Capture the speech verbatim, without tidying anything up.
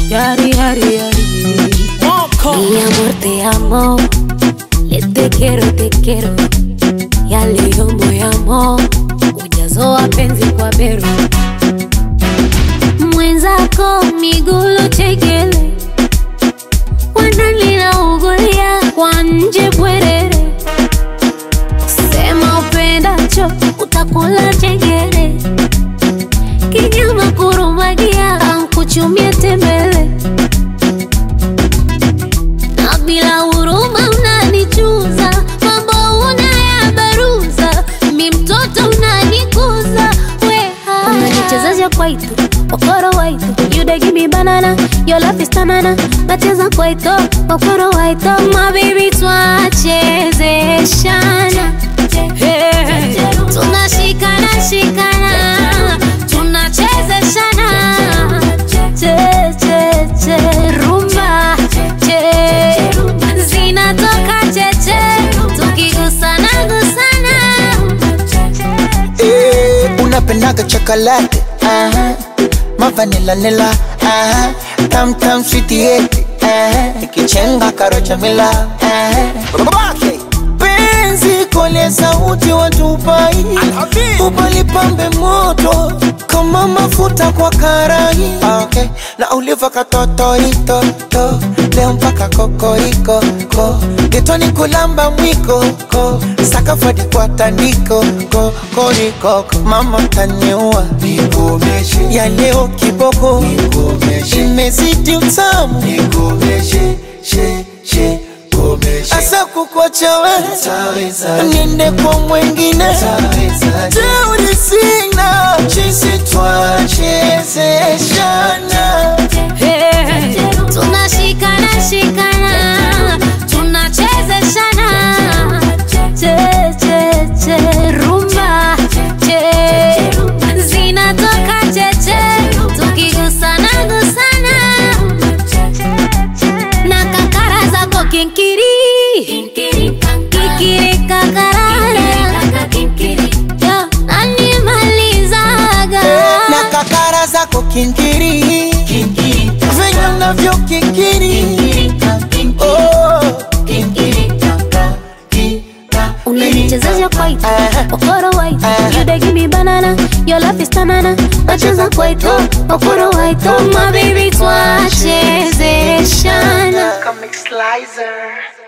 Yari, yari, yari. Mi amor, te amo. Le te quiero, te quiero. Ya leo moyamo ujazo wa penzi kwa bero. Mwenzako migulu chekele, wanalina ugulia kwa nje bwerere. Sema upendacho utakula chengere, kinyama kurumagia ankuchumie tembele. Na bila huruma unanichuza, mambo unayabaruza, mi mtoto unanikuza. Weha unanichezesha kwaito, okoro waito. You dey give me banana, your love is tanana. Nacheza kwaito, okoro waito. My baby twachezeshana, hey. Tunashikana, shikana, tunachezeshana. Che, che, che, rumba, che. Zinatoka cheche, tukigusana, gusana. Eh, unapendaga chocolate, aha. Ma vanilla nilla, aha. Tam tam sweetie, aha. Ikichenga karocha mila, aha. Babake penzi kole sauti watupai, upalipambe moto kama mafuta kwa karai. Okay, na uliva katoto ito to, leo mpaka kokoriko ko. Getoni kulamba mwiko ko, sakafadi kwa tandiko ko, koriko ko. Mama taniua, nikomeshe. Ya leo kiboko, nikomeshe. Imezidi utamu, nikomeshe, she, she. Asa kukwacha we, niende kwa mwengine. Teuri sina, chisi twachezeshana. Hey, tunashikana, shikana, tunachezeshana. Che, che, che, rumba, che. Zinatoka cheche, tukigusana, gusana. Na kakara zako kinkiri, kikiri kakarara. Yo, animalizaga. Na kakara zako kinkiri, venye unavyo kinkiri. Oh, unanichezesha kwaito, okoro waito. You dey give me banana, your love is tanana. Nacheza kwaito, okoro waito. My baby twachezeshana. Comic Slicer.